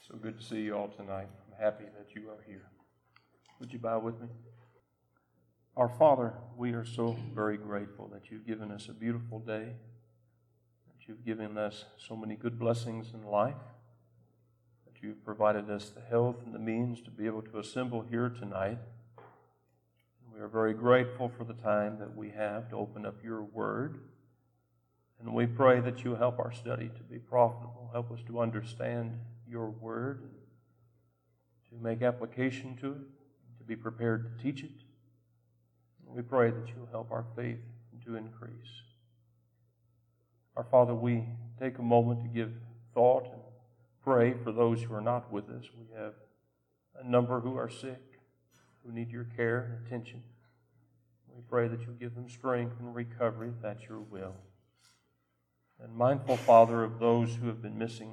So good to see you all tonight. I'm happy that you are here. Would you bow with me? Our Father, we are so very grateful that you've given us a beautiful day, that you've given us so many good blessings in life, that you've provided us the health and the means to be able to assemble here tonight. We are very grateful for the time that we have to open up your word. And we pray that you help our study to be profitable. Help us to understand your word, to make application to it, to be prepared to teach it. And we pray that you'll help our faith to increase. Our Father, we take a moment to give thought and pray for those who are not with us. We have a number who are sick, who need your care and attention. We pray that you'll give them strength and recovery, if that's your will. And mindful, Father, of those who have been missing,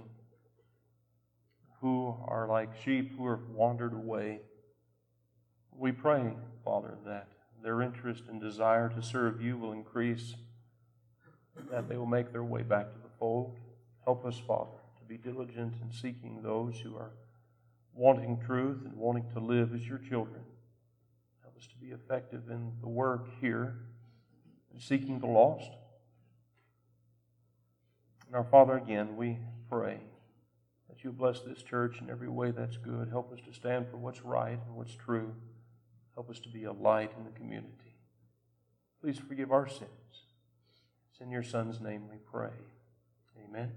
who are like sheep who have wandered away, we pray, Father, that their interest and desire to serve you will increase, that they will make their way back to the fold. Help us, Father, to be diligent in seeking those who are wanting truth and wanting to live as your children. Help us to be effective in the work here and seeking the lost. And our Father, again, we pray that you bless this church in every way that's good. Help us to stand for what's right and what's true. Help us to be a light in the community. Please forgive our sins. It's in your Son's name we pray. Amen.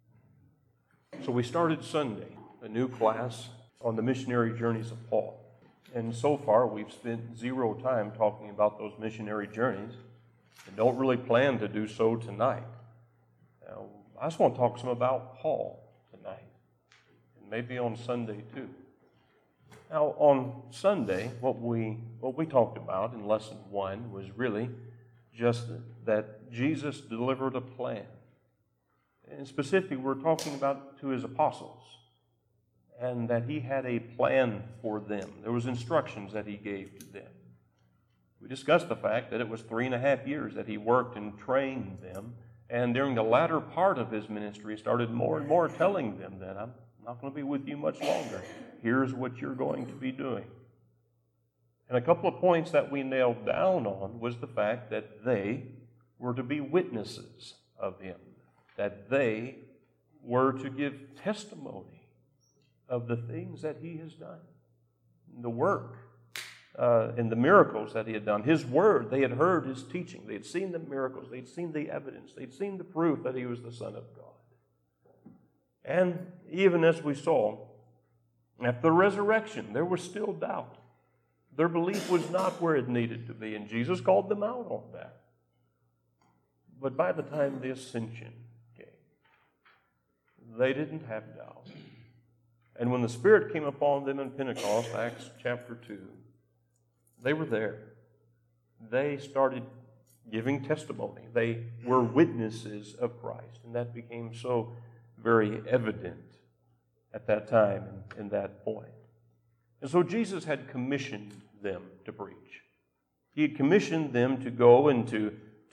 So we started Sunday, a new class on the missionary journeys of Paul. And so far, we've spent zero time talking about those missionary journeys and don't really plan to do so tonight. Now, I just want to talk some about Paul tonight, and maybe on Sunday too. Now, on Sunday, what we talked about in Lesson 1 was really just that Jesus delivered a plan. And specifically, we're talking about to his apostles, and that he had a plan for them. There was instructions that he gave to them. We discussed the fact that it was 3.5 years that he worked and trained them. And during the latter part of his ministry, he started more and more telling them that I'm not going to be with you much longer. Here's what you're going to be doing. And a couple of points that we nailed down on was the fact that they were to be witnesses of him, that they were to give testimony of the things that he has done, the work, and the miracles that he had done. His word, they had heard his teaching. They had seen the miracles. They had seen the evidence. They had seen the proof that he was the Son of God. And even as we saw, after the resurrection, there was still doubt. Their belief was not where it needed to be, and Jesus called them out on that. But by the time the ascension came, they didn't have doubt. And when the Spirit came upon them in Pentecost, Acts chapter 2, they were there. They started giving testimony. They were witnesses of Christ. And that became so very evident at that time and in that point. And so Jesus had commissioned them to preach. He had commissioned them to go and to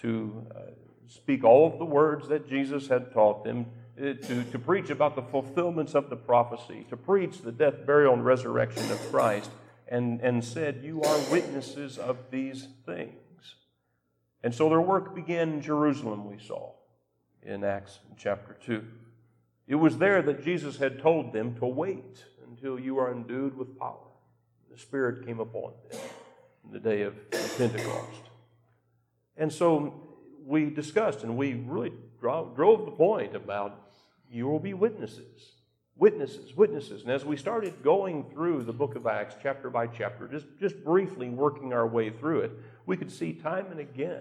speak all of the words that Jesus had taught them, to preach about the fulfillments of the prophecy, to preach the death, burial, and resurrection of Christ, and said, you are witnesses of these things. And so their work began in Jerusalem, we saw, in Acts chapter 2. It was there that Jesus had told them to wait until you are endued with power. The Spirit came upon them in the day of Pentecost. And so we discussed, and we really drove the point about you will be witnesses. Witnesses. And as we started going through the book of Acts, chapter by chapter, just briefly working our way through it, we could see time and again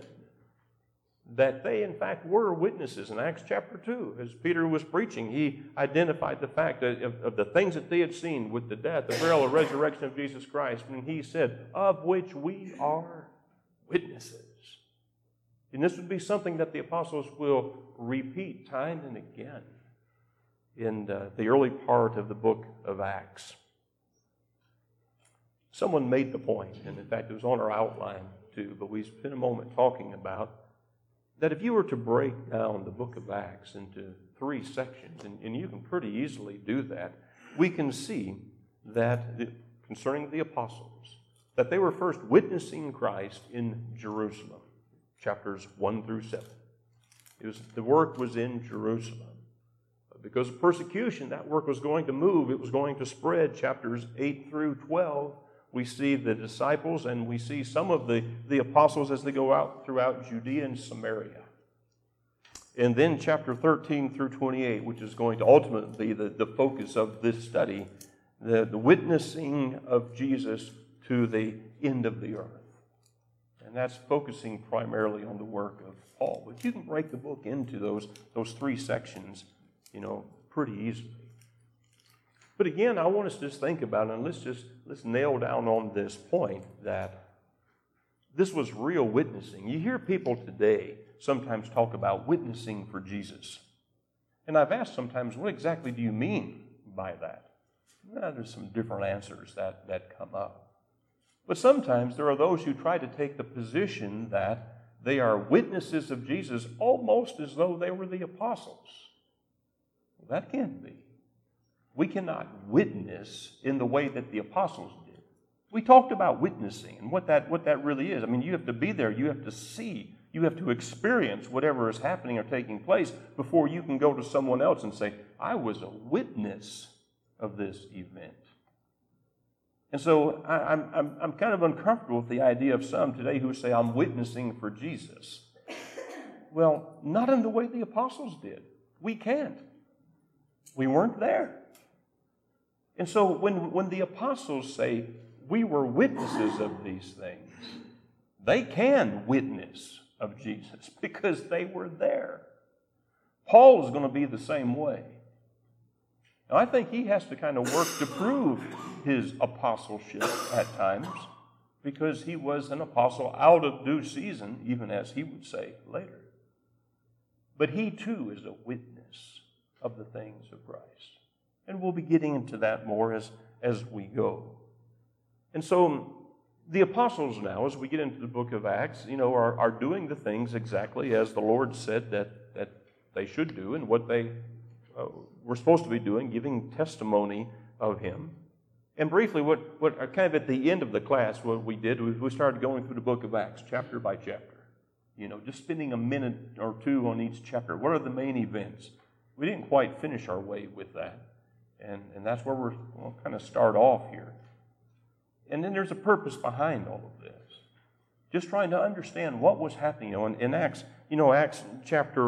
that they, in fact, were witnesses. In Acts chapter 2, as Peter was preaching, he identified the fact of the things that they had seen with the death, the burial, the resurrection of Jesus Christ, and he said, of which we are witnesses. And this would be something that the apostles will repeat time and again in the early part of the book of Acts. Someone made the point, and in fact it was on our outline too, but we spent a moment talking about that if you were to break down the book of Acts into 3 sections, and you can pretty easily do that, we can see that concerning the apostles, that they were first witnessing Christ in Jerusalem, chapters 1 through 7. The work was in Jerusalem. But because of persecution, that work was going to move. It was going to spread. Chapters 8 through 12, we see the disciples and we see some of the apostles as they go out throughout Judea and Samaria. And then chapter 13 through 28, which is going to ultimately be the focus of this study, the witnessing of Jesus to the end of the earth. And that's focusing primarily on the work of Paul. But you can break the book into those three sections, pretty easily. But again, I want us to just think about it, and let's nail down on this point that this was real witnessing. You hear people today sometimes talk about witnessing for Jesus. And I've asked sometimes, what exactly do you mean by that? Well, there's some different answers that come up. But sometimes there are those who try to take the position that they are witnesses of Jesus almost as though they were the apostles. Well, that can't be. We cannot witness in the way that the apostles did. We talked about witnessing and what that really is. I mean, you have to be there. You have to see. You have to experience whatever is happening or taking place before you can go to someone else and say, I was a witness of this event. And so I'm kind of uncomfortable with the idea of some today who say, I'm witnessing for Jesus. Well, not in the way the apostles did. We can't. We weren't there. And so when the apostles say, we were witnesses of these things, they can witness of Jesus because they were there. Paul is going to be the same way. Now, I think he has to kind of work to prove his apostleship at times because he was an apostle out of due season, even as he would say later. But he too is a witness of the things of Christ. And we'll be getting into that more as we go. And so the apostles now, as we get into the book of Acts, are doing the things exactly as the Lord said that they should do and what they were supposed to be doing, giving testimony of Him. And briefly, what kind of at the end of the class, what we did was we started going through the book of Acts, chapter by chapter. Just spending a minute or two on each chapter. What are the main events? We didn't quite finish our way with that. And that's where we'll kind of start off here. And then there's a purpose behind all of this. Just trying to understand what was happening. In Acts, Acts chapter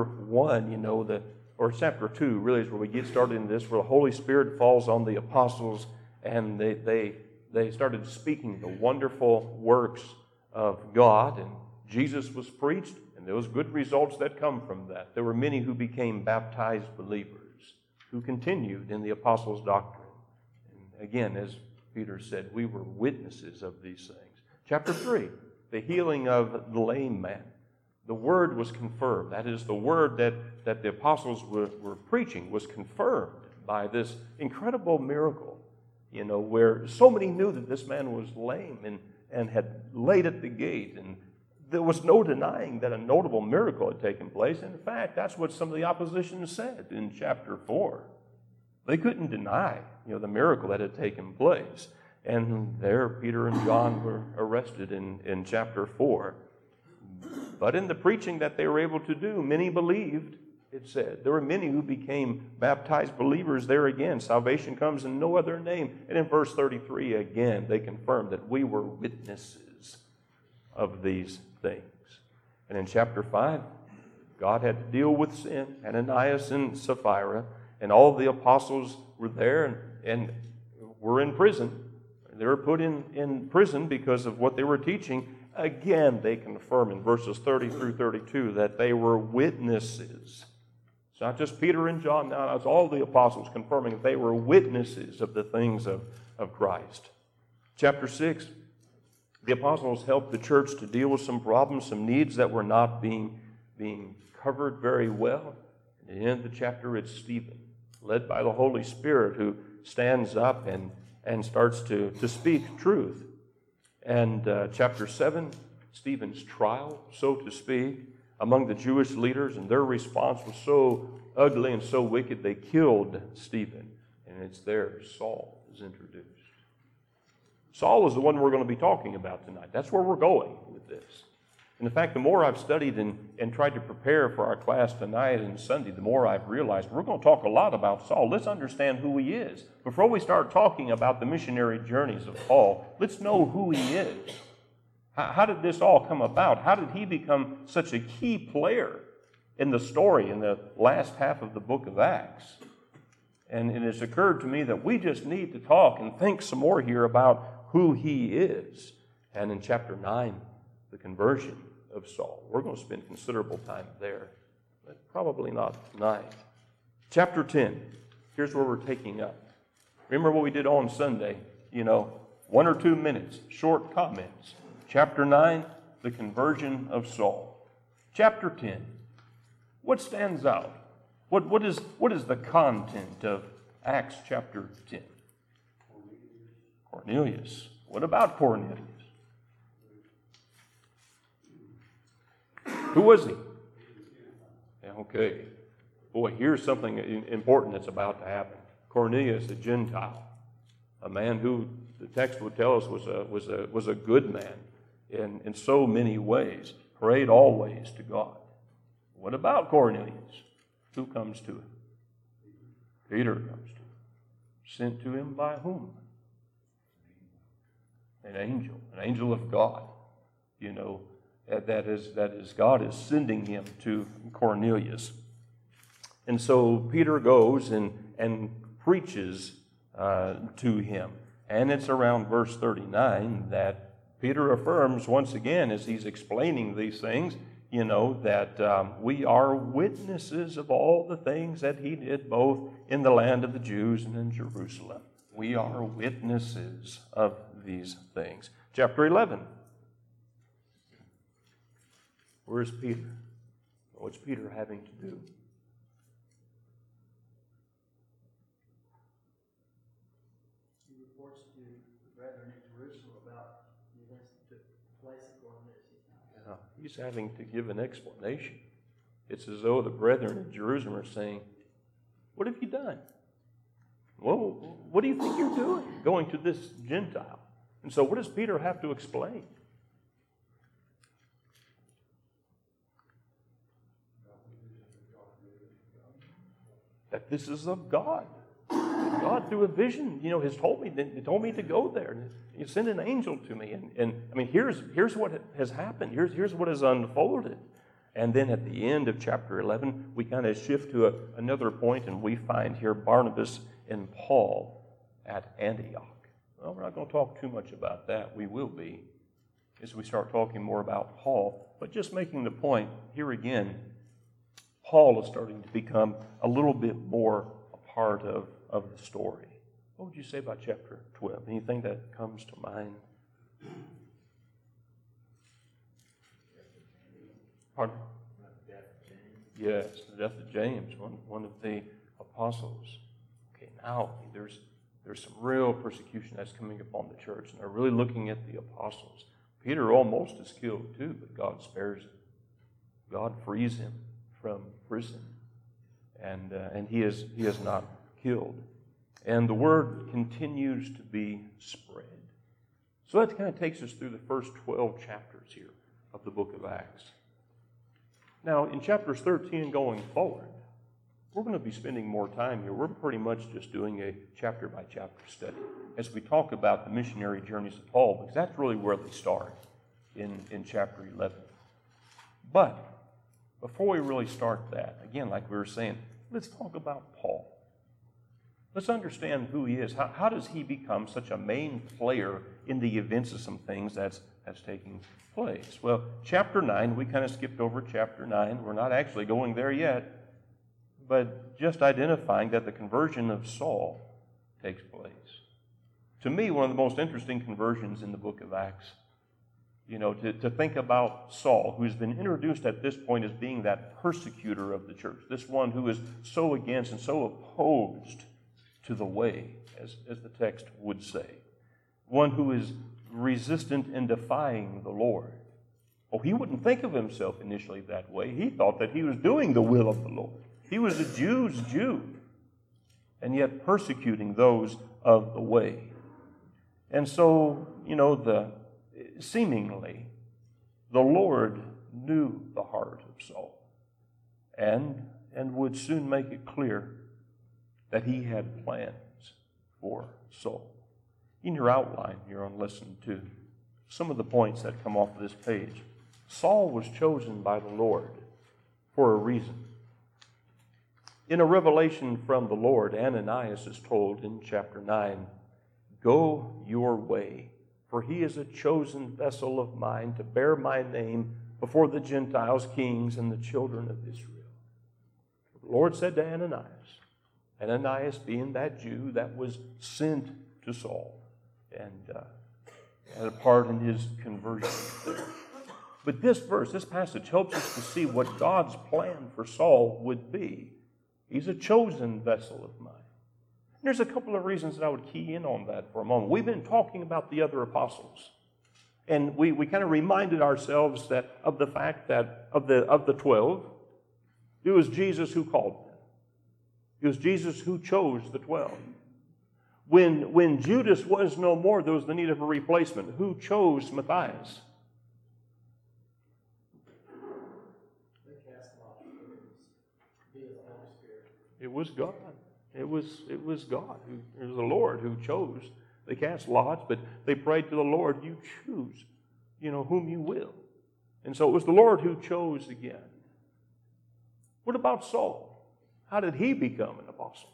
1, or chapter 2 really is where we get started in this, where the Holy Spirit falls on the apostles and they started speaking the wonderful works of God, and Jesus was preached, and there was good results that come from that. There were many who became baptized believers, who continued in the apostles' doctrine. And again, as Peter said, we were witnesses of these things. Chapter 3, the healing of the lame man. The word was confirmed. That is, the word that the apostles were preaching was confirmed by this incredible miracle, where so many knew that this man was lame and had laid at the gate. And there was no denying that a notable miracle had taken place. In fact, that's what some of the opposition said in chapter 4. They couldn't deny, the miracle that had taken place. And there, Peter and John were arrested in chapter 4. But in the preaching that they were able to do, many believed, it said. There were many who became baptized believers there again. Salvation comes in no other name. And in verse 33, again, they confirmed that we were witnesses of these things. And in chapter 5, God had to deal with sin. Ananias and Sapphira, and all the apostles were there and were in prison. They were put in prison because of what they were teaching. Again, they confirm in verses 30 through 32 that they were witnesses. It's not just Peter and John now, it's all the apostles confirming that they were witnesses of the things of Christ. Chapter 6, the apostles helped the church to deal with some problems, some needs that were not being covered very well. At the end of the chapter, it's Stephen, led by the Holy Spirit, who stands up and starts to speak truth. And chapter 7, Stephen's trial, so to speak, among the Jewish leaders, and their response was so ugly and so wicked, they killed Stephen. And And it's there Saul is introduced. Saul is the one we're going to be talking about tonight. That's where we're going with this. And in fact, the more I've studied and tried to prepare for our class tonight and Sunday, the more I've realized we're going to talk a lot about Saul. Let's understand who he is. Before we start talking about the missionary journeys of Paul, let's know who he is. How did this all come about? How did he become such a key player in the story in the last half of the book of Acts? And it has occurred to me that we just need to talk and think some more here about who he is. And in chapter 9, the conversion of Saul. We're going to spend considerable time there, but probably not tonight. Chapter 10, here's where we're taking up. Remember what we did on Sunday, 1 or 2 minutes, short comments. Chapter 9, the conversion of Saul. Chapter 10, what stands out? What is the content of Acts chapter 10? Cornelius. What about Cornelius? Who was he? Okay. Boy, here's something important that's about to happen. Cornelius, a Gentile, a man who the text would tell us was a good man in so many ways, prayed always to God. What about Cornelius? Who comes to him? Peter comes to him. Sent to him by whom? An angel of God. That is God is sending him to Cornelius. And so Peter goes and preaches to him. And it's around verse 39 that Peter affirms once again as he's explaining these things, that we are witnesses of all the things that he did both in the land of the Jews and in Jerusalem. We are witnesses of these things. Chapter 11. Where's Peter? What's Peter having to do? He reports to the brethren in Jerusalem about the events that took place at Cornelius' house. Yeah, he's having to give an explanation. It's as though the brethren in Jerusalem are saying, "What have you done? Well, what do you think you're doing, going to this Gentile?" And so what does Peter have to explain? That this is of God. God, through a vision, has told me to go there. And he sent an angel to me. And I mean, here's what has happened. Here's what has unfolded. And then at the end of chapter 11, we kind of shift to another point, and we find here Barnabas and Paul at Antioch. Well, we're not going to talk too much about that. We will be as we start talking more about Paul. But just making the point, here again, Paul is starting to become a little bit more a part of the story. What would you say about chapter 12? Anything that comes to mind? Pardon? Yes, the death of James, one of the apostles. Okay, now there's some real persecution that's coming upon the church, and they're really looking at the apostles. Peter almost is killed too, but God spares him. God frees him from prison, and he is not killed. And the word continues to be spread. So that kind of takes us through the first 12 chapters here of the book of Acts. Now, in chapters 13 going forward, we're going to be spending more time here. We're pretty much just doing a chapter-by-chapter study as we talk about the missionary journeys of Paul, because that's really where they start in chapter 11. But before we really start that, again, like we were saying, let's talk about Paul. Let's understand who he is. How does he become such a main player in the events of some things that's taking place? Well, chapter 9, we kind of skipped over chapter 9. We're not actually going there yet, but just identifying that the conversion of Saul takes place. To me, one of the most interesting conversions in the book of Acts, to think about Saul, who's been introduced at this point as being that persecutor of the church, this one who is so against and so opposed to the way, as the text would say. One who is resistant and defying the Lord. Oh, he wouldn't think of himself initially that way. He thought that he was doing the will of the Lord. He was a Jew's Jew. and yet persecuting those of the way. And so, seemingly, the Lord knew the heart of Saul and would soon make it clear that he had plans for Saul. In your outline, you're on listen to some of the points that come off of this page. Saul was chosen by the Lord for a reason. In a revelation from the Lord, Ananias is told in chapter 9, "Go your way, for he is a chosen vessel of mine to bear my name before the Gentiles, kings, and the children of Israel." The Lord said to Ananias, Ananias being that Jew that was sent to Saul and had a part in his conversion. But this verse, this passage, helps us to see what God's plan for Saul would be. He's a chosen vessel of mine. There's a couple of reasons that I would key in on that for a moment. We've been talking about the other apostles. And we kind of reminded ourselves that of the fact that of the 12, it was Jesus who called them. It was Jesus who chose the 12. When Judas was no more, there was the need of a replacement. Who chose Matthias? It was God. It was God. It was the Lord who chose. They cast lots, but they prayed to the Lord, "You choose, whom you will." And so it was the Lord who chose again. What about Saul? How did he become an apostle?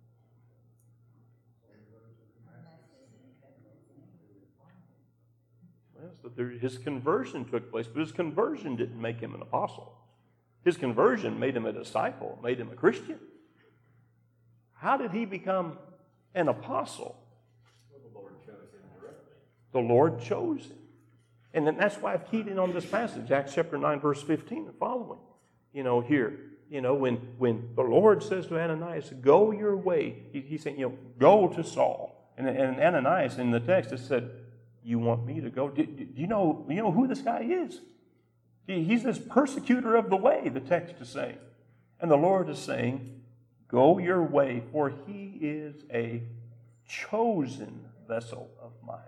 Well, so his conversion took place, but his conversion didn't make him an apostle. His conversion made him a disciple, made him a Christian. How did he become an apostle? Well, the Lord chose him directly. The Lord chose him. And then that's why I've keyed in on this passage, Acts chapter 9, verse 15 and following. When the Lord says to Ananias, "Go your way," he's saying, go to Saul. And Ananias, in the text, it said, "You want me to go?" Do you know who this guy is? He's this persecutor of the way, the text is saying. And the Lord is saying, "Go your way, for he is a chosen vessel of mine."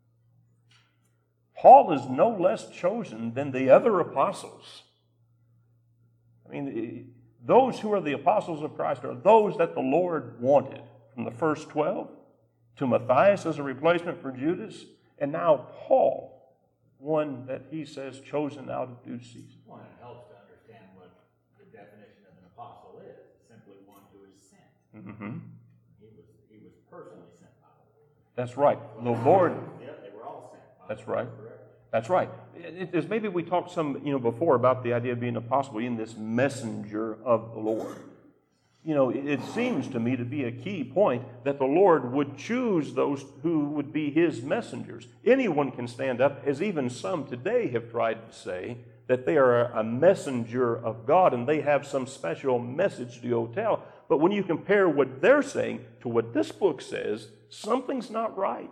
Paul is no less chosen than the other apostles. I mean, those who are the apostles of Christ are those that the Lord wanted, from the first 12 to Matthias as a replacement for Judas, and now Paul, one that he says chosen out of due season. Well, it helps to understand what the definition of an apostle is. Simply one who is sent. Mm-hmm. He was personally sent by the Lord. That's right. The Lord. Yeah, they were all sent by That's the Lord right. directly. That's right. As maybe we talked some, before about the idea of being an apostle, being this messenger of the Lord. It seems to me to be a key point that the Lord would choose those who would be his messengers. Anyone can stand up, as even some today have tried to say, that they are a messenger of God and they have some special message to go tell. But when you compare what they're saying to what this book says, something's not right.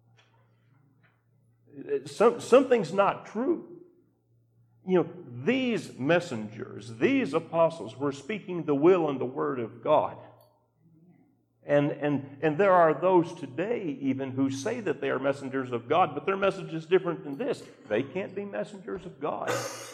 Something's not true. These messengers, these apostles were speaking the will and the word of God. And there are those today even who say that they are messengers of God, but their message is different than this. They can't be messengers of God.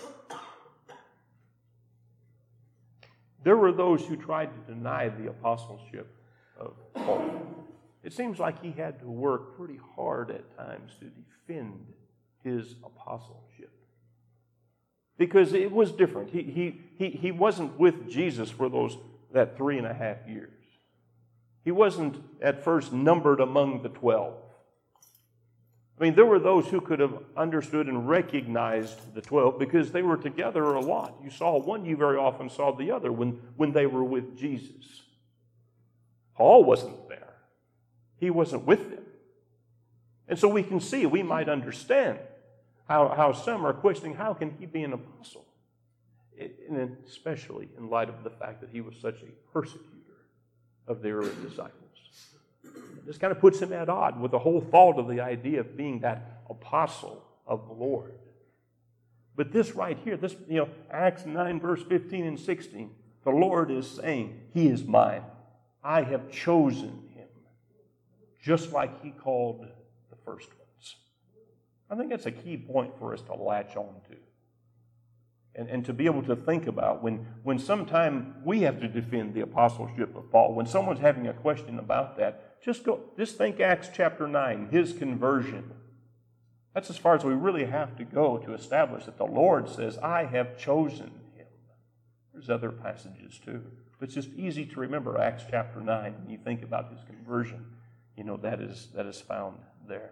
There were those who tried to deny the apostleship of Paul. It seems like he had to work pretty hard at times to defend his apostleship. Because it was different. He wasn't with Jesus for that 3.5 years. He wasn't at first numbered among the 12. I mean, there were those who could have understood and recognized the 12 because they were together a lot. You saw one, you very often saw the other when they were with Jesus. Paul wasn't there. He wasn't with them. And so we can see, we might understand how some are questioning, how can he be an apostle? And especially in light of the fact that he was such a persecutor of the early disciples. This kind of puts him at odds with the whole thought of the idea of being that apostle of the Lord. But this right here, this, Acts 9, verse 15 and 16, the Lord is saying, he is mine. I have chosen him, just like he called the first ones. I think that's a key point for us to latch on to. And to be able to think about when sometime we have to defend the apostleship of Paul, when someone's having a question about that, just think Acts chapter 9, his conversion. That's as far as we really have to go to establish that the Lord says, I have chosen him. There's other passages too. But it's just easy to remember Acts chapter 9 when you think about his conversion. That is found there.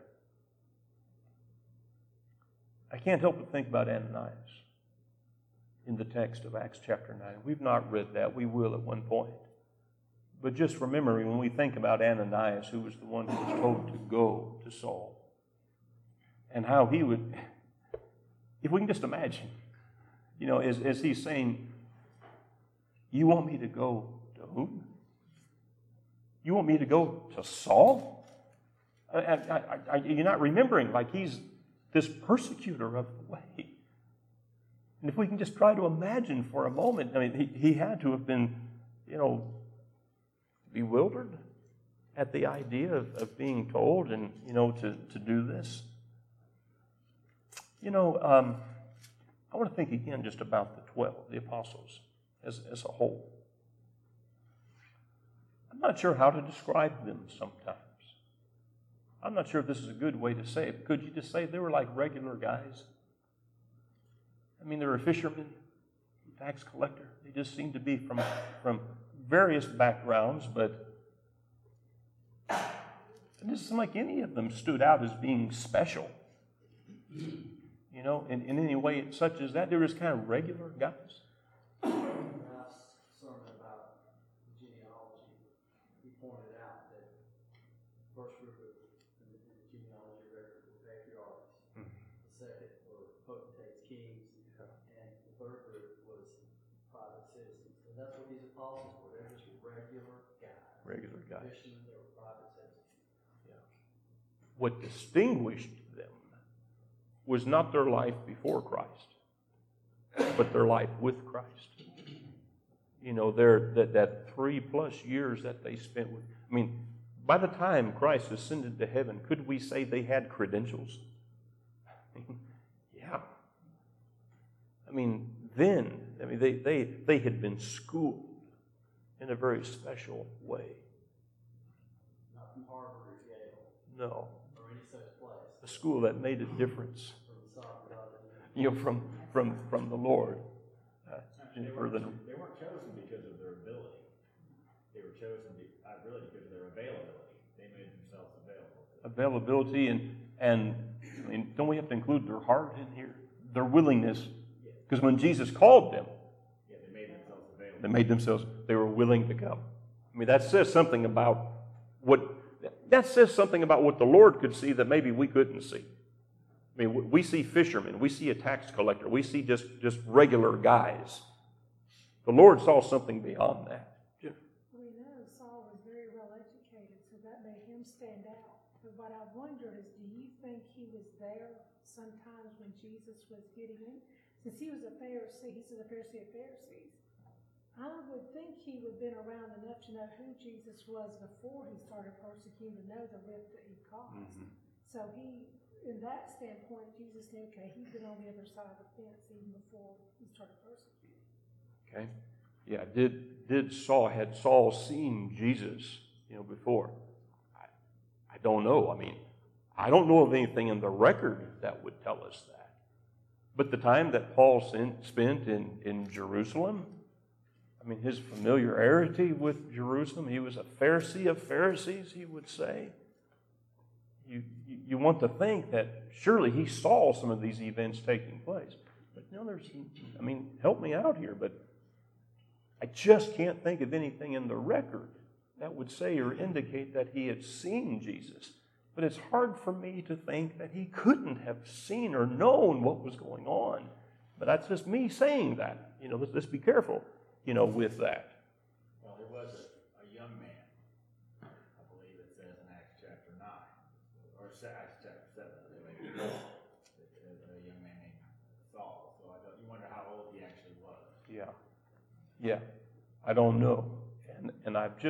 I can't help but think about Ananias in the text of Acts chapter 9. We've not read that. We will at one point. But just remembering when we think about Ananias, who was the one who was told to go to Saul, and how he would, if we can just imagine, as he's saying, you want me to go to whom? You want me to go to Saul? You're not remembering, like he's this persecutor of the way. And if we can just try to imagine for a moment, he had to have been, bewildered at the idea of being told and, to do this. I want to think again just about the 12, the apostles, as a whole. I'm not sure how to describe them sometimes. I'm not sure if this is a good way to say it. Could you just say they were like regular guys? They were a fisherman, tax collector. They just seemed to be from various backgrounds, but it doesn't seem like any of them stood out as being special. In any way such as that. They were just kind of regular guys. Ralph's sermon about genealogy, he pointed out that the first group of the genealogy record were patriarchs. The second were potentates, kings, and the third group was private citizens. And that's what these apostles were. They're just regular guys. Regular guys. Fishermen, they were private citizens. Yeah. What distinguished them was not their life before Christ, but their life with Christ. That 3+ years that they spent with. By the time Christ ascended to heaven, could we say they had credentials? Yeah. They had been schooled in a very special way. Not from Harvard or Yale. No. Or any such place. A school that made a difference. From from the Lord. They weren't chosen because of their ability. They were chosen really because of their availability. They made themselves available. Availability and don't we have to include their heart in here? Their willingness. Because when Jesus called them, they made themselves available. They were willing to come. That says something about what the Lord could see that maybe we couldn't see. We see fishermen, we see a tax collector, we see just regular guys. The Lord saw something beyond that. We know Saul was very well educated, so that made him stand out. But what I wondered is, do you think he was there sometimes when Jesus was getting in? Since he was a Pharisee, he said the Pharisee of Pharisees. I would think he would have been around enough to know who Jesus was before he started persecuting, to know the rift that he caused. Mm-hmm. So in that standpoint, Jesus knew, he'd been on the other side of the fence even before he started persecuting. Okay. Yeah, had Saul seen Jesus, before? I don't know. I don't know of anything in the record that would tell us that. But the time that Paul spent in Jerusalem, his familiarity with Jerusalem, he was a Pharisee of Pharisees, he would say. You want to think that surely he saw some of these events taking place. But help me out here, but I just can't think of anything in the record that would say or indicate that he had seen Jesus. But it's hard for me to think that he couldn't have seen or known what was going on. But that's just me saying that. Let's be careful, with that. Well, there was a young man, I believe it says in Acts chapter 9, or Acts chapter 7, a young man named Saul. So you wonder how old he actually was. Yeah. I don't know. And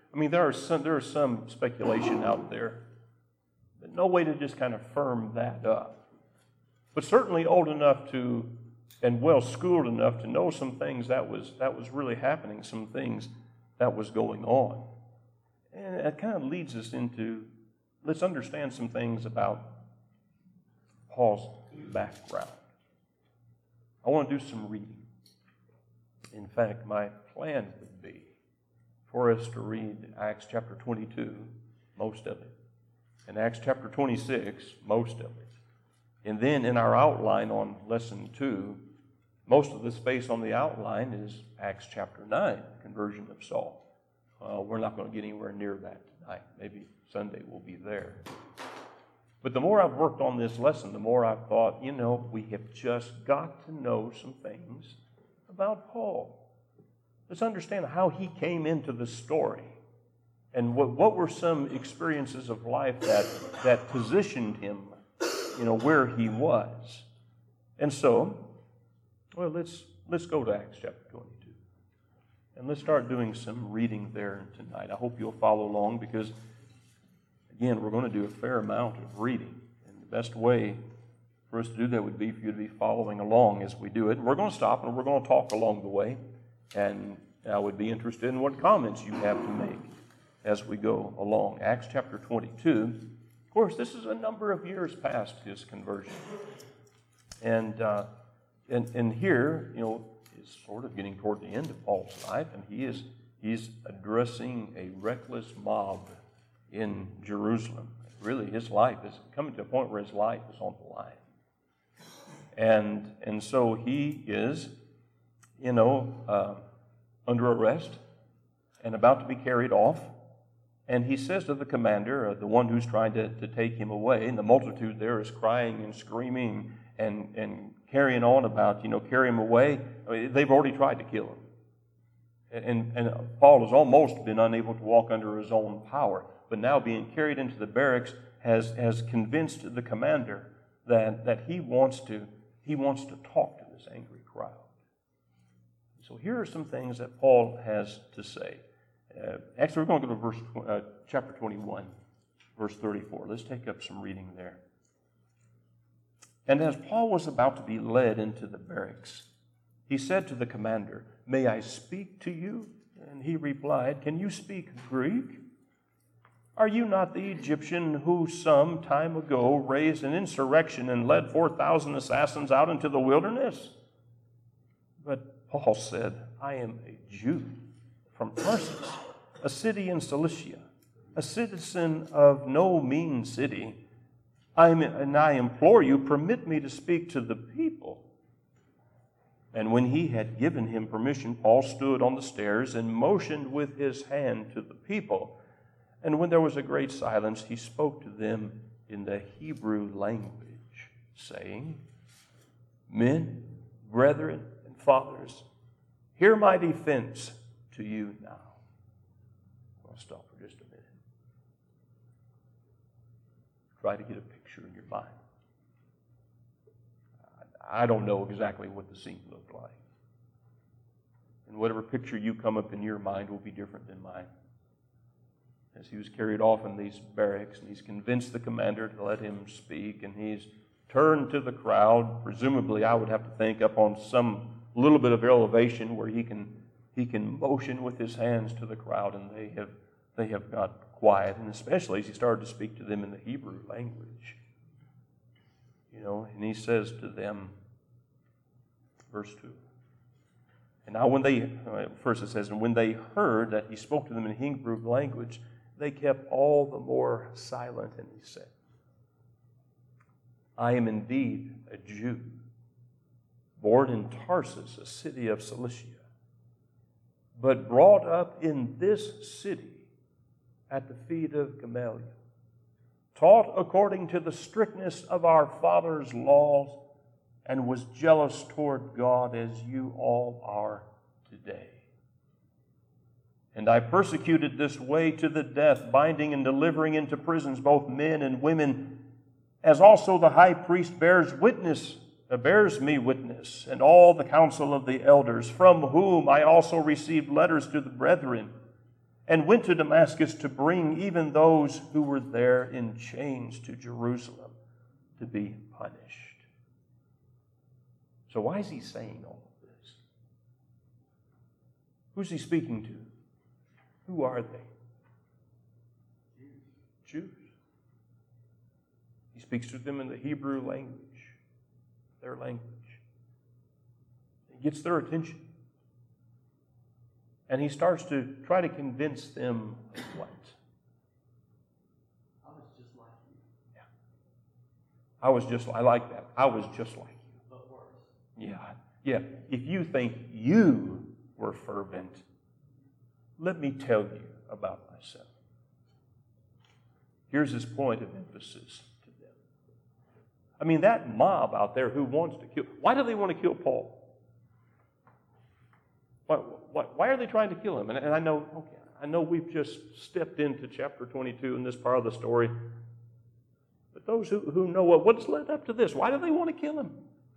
I mean, there is some speculation out there, but no way to just kind of firm that up. But certainly old enough to, and well schooled enough to know some things that was really happening, some things that was going on. And it kind of leads us into, let's understand some things about Paul's background. I want to do some reading. In fact, my plan would be for us to read Acts chapter 22, most of it, and Acts chapter 26, most of it. And then in our outline on lesson 2, most of the space on the outline is Acts chapter 9, the conversion of Saul. We're not going to get anywhere near that tonight. Maybe Sunday we'll be there. But the more I've worked on this lesson, the more I've thought, we have just got to know some things about Paul. Let's understand how he came into the story and what were some experiences of life that positioned him, where he was. And so, well, let's go to Acts chapter 22. And let's start doing some reading there tonight. I hope you'll follow along because, again, we're going to do a fair amount of reading. And the best way for us to do that would be for you to be following along as we do it. And we're going to stop and we're going to talk along the way. And I would be interested in what comments you have to make as we go along. Acts chapter 22. Of course, this is a number of years past his conversion. And here, is sort of getting toward the end of Paul's life, and he's addressing a reckless mob in Jerusalem. Really, his life is coming to a point where his life is on the line. And so he is, under arrest and about to be carried off. And he says to the commander, the one who's trying to take him away, and the multitude there is crying and screaming and carrying on about, carry him away. I mean, they've already tried to kill him. And Paul has almost been unable to walk under his own power. But now being carried into the barracks has convinced the commander that he wants to talk to this angry crowd. So here are some things that Paul has to say. Actually, we're going to go to chapter 21, verse 34. Let's take up some reading there. And as Paul was about to be led into the barracks, he said to the commander, "May I speak to you?" And he replied, "Can you speak Greek? Are you not the Egyptian who some time ago raised an insurrection and led 4,000 assassins out into the wilderness?" But Paul said, "I am a Jew from Tarsus, a city in Cilicia, a citizen of no mean city. And I implore you, permit me to speak to the people." And when he had given him permission, Paul stood on the stairs and motioned with his hand to the people. And when there was a great silence, he spoke to them in the Hebrew language, saying, "Men, brethren, and fathers, hear my defense to you now." I'll stop for just a minute. Try to get a picture in your mind. I don't know exactly what the scene looked like. And whatever picture you come up in your mind will be different than mine. As he was carried off in these barracks, and he's convinced the commander to let him speak, and he's turned to the crowd, presumably I would have to think up on some little bit of elevation where he can motion with his hands to the crowd, and they have got quiet, and especially as he started to speak to them in the Hebrew language. And he says to them, verse 2, and now first it says, and when they heard that he spoke to them in Hebrew language, they kept all the more silent, and he said, "I am indeed a Jew, born in Tarsus, a city of Cilicia, but brought up in this city at the feet of Gamaliel, taught according to the strictness of our fathers' laws, and was jealous toward God as you all are today. And I persecuted this way to the death, binding and delivering into prisons both men and women, as also the high priest bears me witness, and all the council of the elders, from whom I also received letters to the brethren. and went to Damascus to bring even those who were there in chains to Jerusalem to be punished. So why is he saying all of this? Who's he speaking to? Who are they? Jews. He speaks to them in the Hebrew language, their language. He gets their attention. And he starts to try to convince them of what? I was just like you. Yeah. I like that. I was just like you. But worse. Yeah. If you think you were fervent, let me tell you about myself. Here's his point of emphasis to them. I mean, that mob out there who wants to kill, why do they want to kill Paul? Why are they trying to kill him? And I know we've just stepped into chapter 22 in this part of the story. But those who know what's led up to this, why do they want to kill him?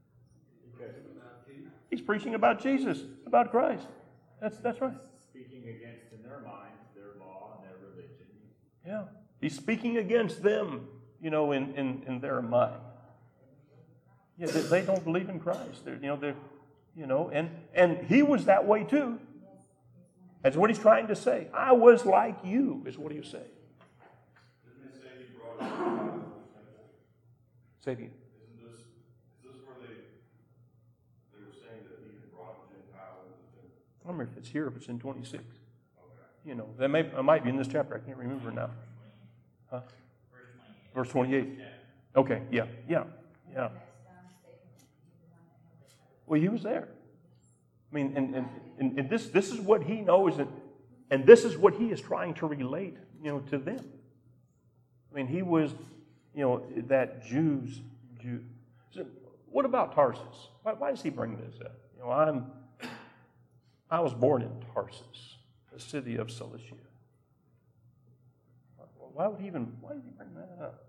He's preaching about Jesus, about Christ. That's right. Speaking against, in their minds, their law and their religion. Yeah. He's speaking against them, in their mind. Yeah, they don't believe in Christ. And he was that way too. That's what he's trying to say. I was like you, is what he was saying. Didn't they say he brought us out of the temple? Say it again. Is this where they were saying that he had brought Gentiles into the temple? I don't remember if it's here, if it's in 26. Okay. That might be in this chapter. I can't remember now. Huh? Verse 28. Okay, yeah. Well, he was there. I mean, and this is what he knows, and this is what he is trying to relate, to them. I mean, he was, that Jew. So what about Tarsus? Why does he bring this up? I was born in Tarsus, the city of Cilicia. Why did he bring that up?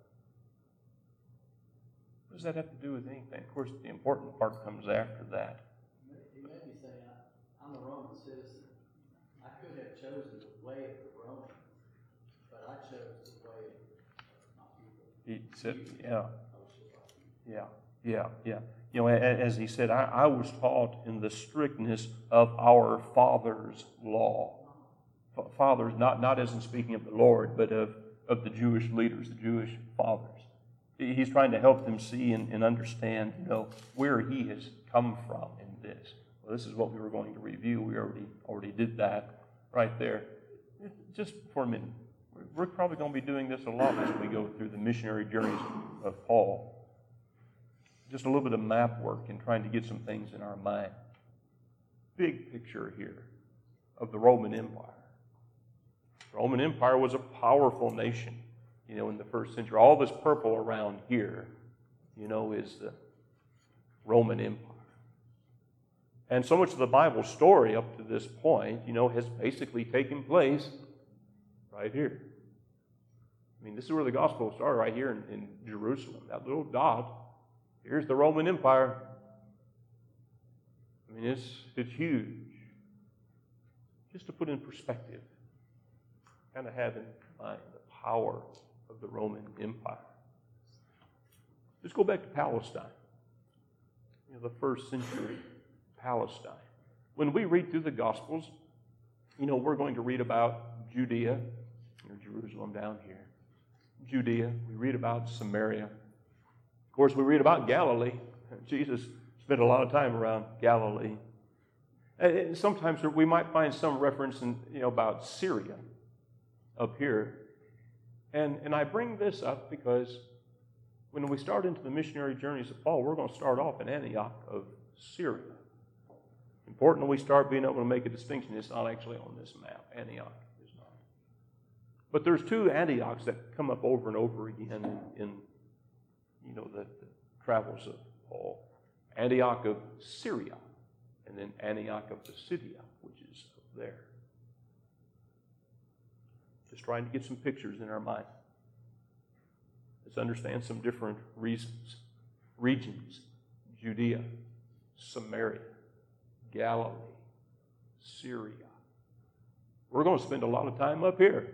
What does that have to do with anything? Of course, the important part comes after that. He may be saying, I'm a Roman citizen. I could have chosen the way of the Romans, but I chose the way of my people. He said, yeah. I was just like you. Yeah. As he said, I was taught in the strictness of our fathers' law. Fathers, not as in speaking of the Lord, but of the Jewish leaders, the Jewish fathers. He's trying to help them see and understand, where he has come from in this. Well, this is what we were going to review. We already did that right there. Just for a minute. We're probably going to be doing this a lot as we go through the missionary journeys of Paul. Just a little bit of map work and trying to get some things in our mind. Big picture here of the Roman Empire. The Roman Empire was a powerful nation, in the first century. All this purple around here, is the Roman Empire. And so much of the Bible story up to this point, has basically taken place right here. I mean, this is where the gospel started, right here in Jerusalem. That little dot, here's the Roman Empire. I mean, it's huge. Just to put in perspective, kind of have in mind the power of the Roman Empire. Let's go back to Palestine. The first century Palestine. When we read through the Gospels, we're going to read about Judea, Jerusalem down here. Judea, we read about Samaria. Of course, we read about Galilee. Jesus spent a lot of time around Galilee. And sometimes we might find some reference about Syria up here. And I bring this up because when we start into the missionary journeys of Paul, we're going to start off in Antioch of Syria. Important that we start being able to make a distinction. It's not actually on this map. Antioch is not. But there's two Antiochs that come up over and over again in the travels of Paul. Antioch of Syria, and then Antioch of Pisidia, which is up there. Just trying to get some pictures in our mind. Let's understand some different regions. Judea, Samaria, Galilee, Syria. We're going to spend a lot of time up here.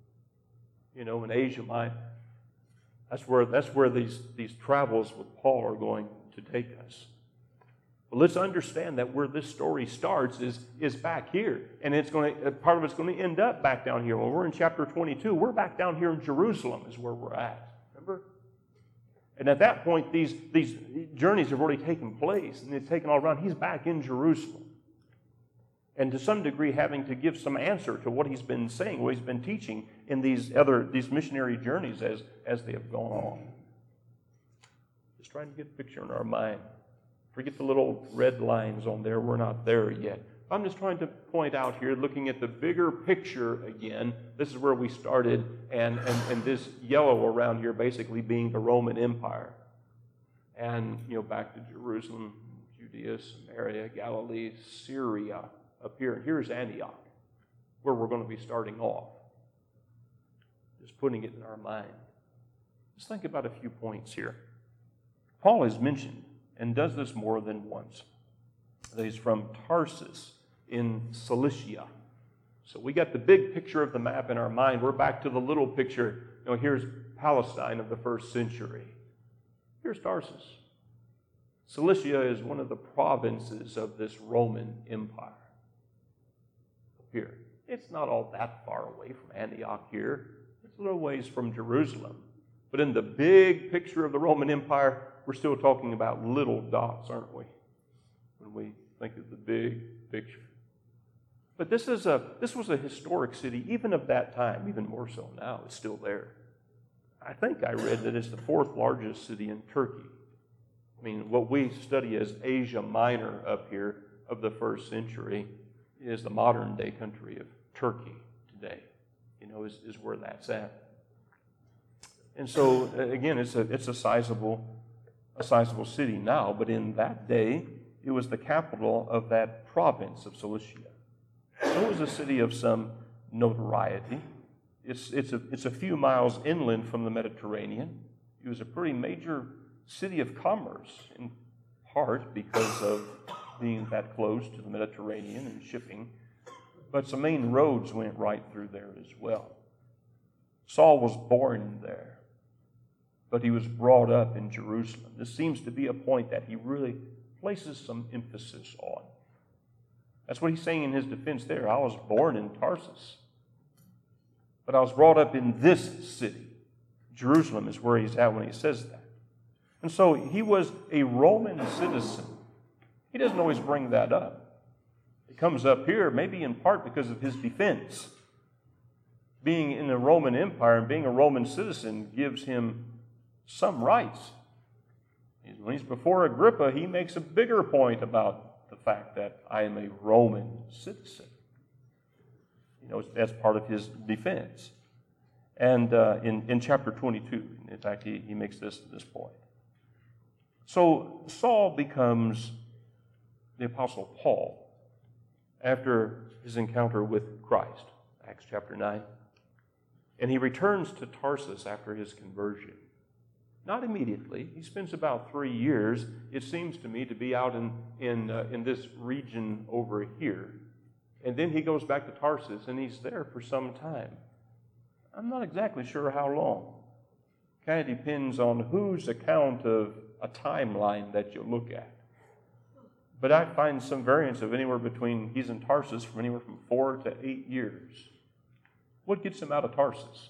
In Asia Minor. That's where these travels with Paul are going to take us. But let's understand that where this story starts is back here. And part of it's going to end up back down here. When we're in chapter 22, we're back down here in Jerusalem is where we're at. Remember? And at that point, these journeys have already taken place, and they've taken all around. He's back in Jerusalem. And to some degree having to give some answer to what he's been saying, what he's been teaching in these missionary journeys as they have gone on. Just trying to get a picture in our mind. Forget the little red lines on there. We're not there yet. I'm just trying to point out here, looking at the bigger picture again. This is where we started, and this yellow around here basically being the Roman Empire. And, back to Jerusalem, Judea, Samaria, Galilee, Syria, up here. And here's Antioch, where we're going to be starting off. Just putting it in our mind. Let's think about a few points here. Paul is mentioned, and does this more than once, that he's from Tarsus in Cilicia. So we got the big picture of the map in our mind. We're back to the little picture. Here's Palestine of the first century. Here's Tarsus. Cilicia is one of the provinces of this Roman Empire. Here. It's not all that far away from Antioch here. It's a little ways from Jerusalem. But in the big picture of the Roman Empire, we're still talking about little dots, aren't we? When we think of the big picture. But this was a historic city, even of that time, even more so now. It's still there. I think I read that it's the fourth largest city in Turkey. I mean, what we study as Asia Minor up here of the first century is the modern-day country of Turkey today, is where that's at. And so, again, it's a sizable city now, but in that day, it was the capital of that province of Cilicia. So it was a city of some notoriety. It's a few miles inland from the Mediterranean. It was a pretty major city of commerce, in part because of being that close to the Mediterranean and shipping. But some main roads went right through there as well. Saul was born there, but he was brought up in Jerusalem. This seems to be a point that he really places some emphasis on. That's what he's saying in his defense there. I was born in Tarsus, but I was brought up in this city. Jerusalem is where he's at when he says that. And so he was a Roman citizen. He doesn't always bring that up. It comes up here maybe in part because of his defense. Being in the Roman Empire and being a Roman citizen gives him some rights. When he's before Agrippa, he makes a bigger point about the fact that I am a Roman citizen. That's part of his defense. And in chapter 22, in fact, he makes this point. So Saul becomes the Apostle Paul after his encounter with Christ, Acts chapter 9. And he returns to Tarsus after his conversion. Not immediately. He spends about 3 years, it seems to me, to be out in this region over here. And then he goes back to Tarsus, and he's there for some time. I'm not exactly sure how long. Kind of depends on whose account of a timeline that you look at. But I find some variance of anywhere between, he's in Tarsus from anywhere from 4 to 8 years. What gets him out of Tarsus?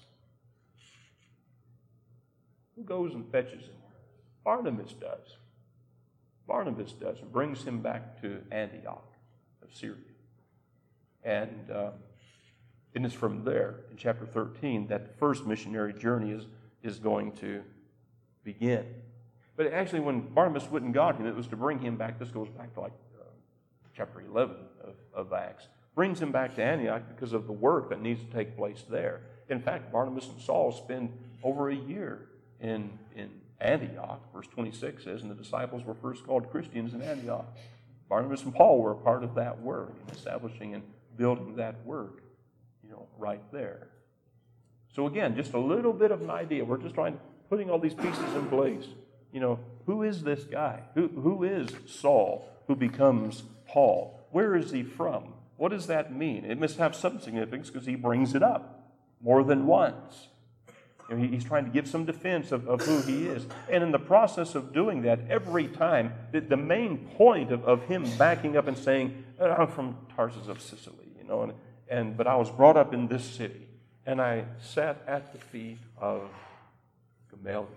Who goes and fetches him? Barnabas does. Barnabas does, and brings him back to Antioch of Syria. And it's from there, in chapter 13, that the first missionary journey is going to begin. But actually, when Barnabas went and got him, it was to bring him back. This goes back to chapter 11 of Acts. Brings him back to Antioch because of the work that needs to take place there. In fact, Barnabas and Saul spend over a year in Antioch. Verse 26 says, and the disciples were first called Christians in Antioch. Barnabas and Paul were a part of that work, in establishing and building that work, right there. So again, just a little bit of an idea. We're just putting all these pieces in place. Who is this guy? Who is Saul who becomes Paul? Where is he from? What does that mean? It must have some significance because he brings it up more than once. He's trying to give some defense of who he is. And in the process of doing that, every time, the main point of him backing up and saying, I'm from Tarsus of Sicily, but I was brought up in this city, and I sat at the feet of Gamaliel.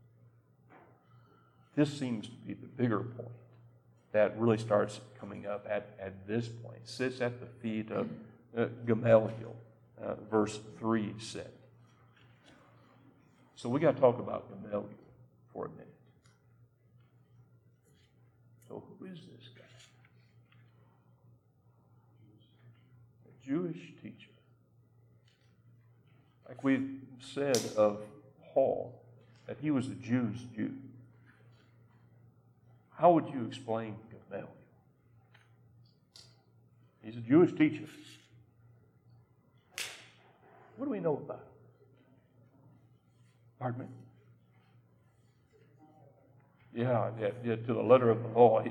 This seems to be the bigger point that really starts coming up at this point. Sits at the feet of Gamaliel, verse 3 said. So we got to talk about Gamaliel for a minute. So who is this guy? A Jewish teacher. Like we said of Paul, that he was a Jew's Jew. How would you explain Gamaliel? He's a Jewish teacher. What do we know about him? Pardon me? Yeah, to the letter of the law.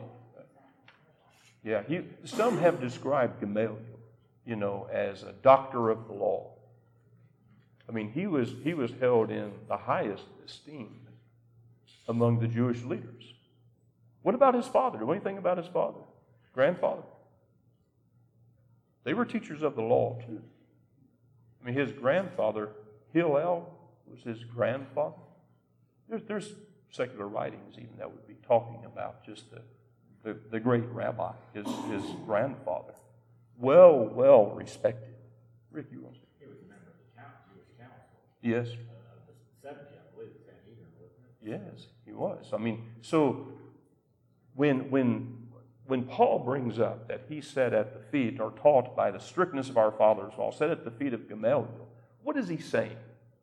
Some have described Gamaliel, as a doctor of the law. I mean, he was held in the highest esteem among the Jewish leaders. What about his father? Do anything about his father? Grandfather? They were teachers of the law, too. I mean, his grandfather, Hillel, was his grandfather. There's secular writings even that would be talking about just the great rabbi, his grandfather. Well respected. Rick, you want to say? He was a member of the Jewish council. Yes. The 70, I believe, the Sanhedrin, wasn't it? Yes, he was. I mean, so when Paul brings up that he sat at the feet, or taught by the strictness of our fathers, all sat at the feet of Gamaliel, what is he saying?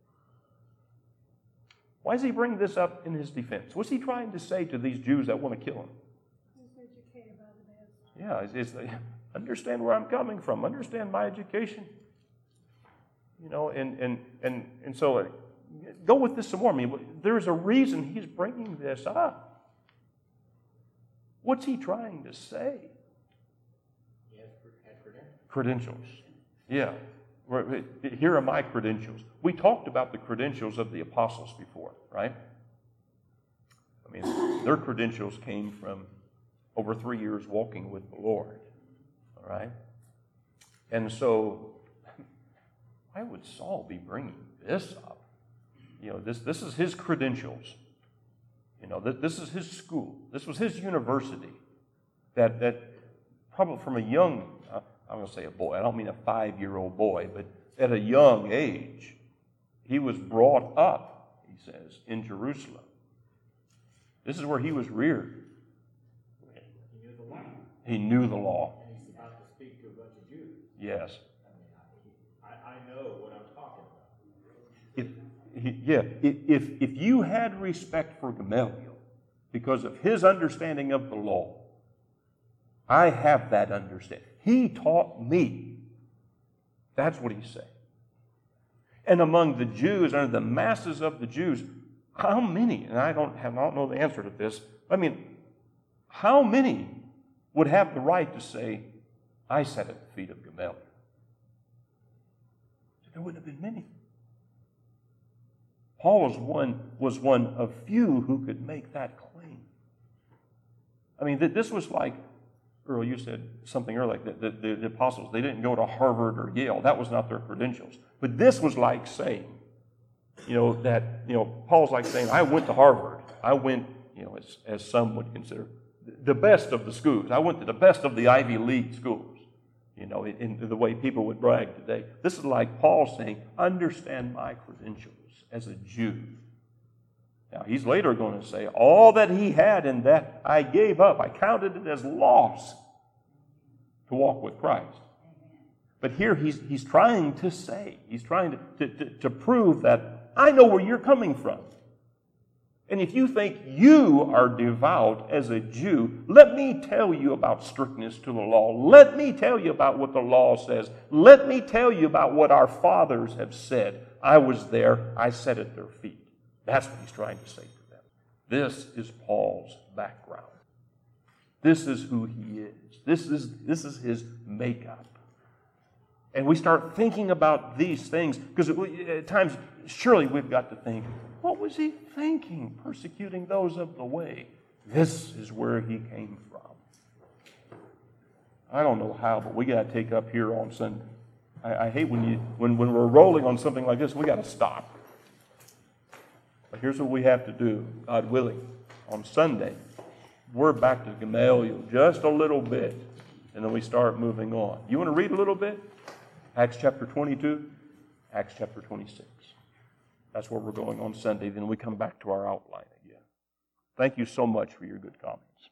Why does he bring this up in his defense? What's he trying to say to these Jews that want to kill him? He's educated by the best. Yeah, it's understand where I'm coming from. Understand my education. And so go with this some more. I mean, there's a reason he's bringing this up. What's he trying to say? He has Credentials. Yeah. Here are my credentials. We talked about the credentials of the apostles before, right? I mean, their credentials came from over 3 years walking with the Lord, all right? And so, why would Saul be bringing this up? This is his credentials. This is his school. This was his university. That probably from a young, I'm going to say a boy. I don't mean a 5-year-old boy, but at a young age, he was brought up, he says, in Jerusalem. This is where he was reared. He knew the law. He knew the law. And he's about to speak to a bunch of Jews. Yes. I know what I'm talking about. If you had respect for Gamaliel because of his understanding of the law, I have that understanding. He taught me. That's what he's saying. And among the Jews, under the masses of the Jews, how many, and I don't know the answer to this, I mean, how many would have the right to say, I sat at the feet of Gamaliel? There wouldn't have been many. Paul was one of few who could make that claim. I mean, this was like, Earl, you said something earlier, like the apostles, they didn't go to Harvard or Yale. That was not their credentials. But this was like saying, Paul's like saying, I went to Harvard. I went, as some would consider, the best of the schools. I went to the best of the Ivy League schools, in the way people would brag today. This is like Paul saying, understand my credentials as a Jew. Now, he's later going to say, all that he had in that I gave up. I counted it as loss to walk with Christ. But here he's trying to say, he's trying to prove that I know where you're coming from. And if you think you are devout as a Jew, let me tell you about strictness to the law. Let me tell you about what the law says. Let me tell you about what our fathers have said. I was there. I sat at their feet. That's what he's trying to say to them. This is Paul's background. This is who he is. This is his makeup. And we start thinking about these things, because at times, surely we've got to think, what was he thinking, persecuting those of the way? This is where he came from. I don't know how, but we got to take up here on Sunday. I hate when we're rolling on something like this, we got to stop. But here's what we have to do, God willing. On Sunday, we're back to Gamaliel just a little bit, and then we start moving on. You want to read a little bit? Acts chapter 22, Acts chapter 26. That's where we're going on Sunday. Then we come back to our outline again. Thank you so much for your good comments.